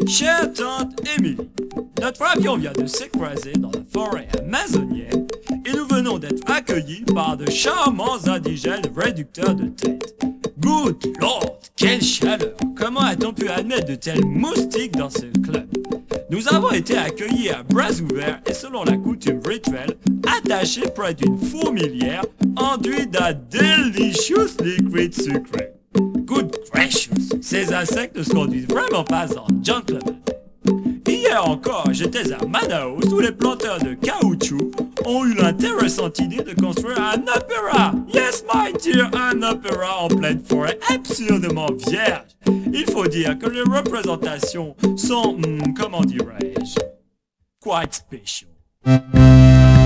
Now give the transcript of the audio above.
Chère tante Émilie, notre avion vient de s'écraser dans la forêt amazonienne et nous venons d'être accueillis par de charmants indigènes réducteurs de tête. Good Lord, quelle chaleur! Comment a-t-on pu admettre de tels moustiques dans ce club? Nous avons été accueillis à bras ouverts et selon la coutume rituelle, attachés près d'une fourmilière enduite d'un delicious liquide sucré. Good gracious, ces insectes ne se conduisent vraiment pas en gentleman. Hier encore, j'étais à Manaus où les planteurs de caoutchouc ont eu l'intéressante idée de construire un opéra. Yes, my dear, un opéra en pleine forêt, absurdement vierge. Il faut dire que les représentations sont, comment dirais-je, quite special.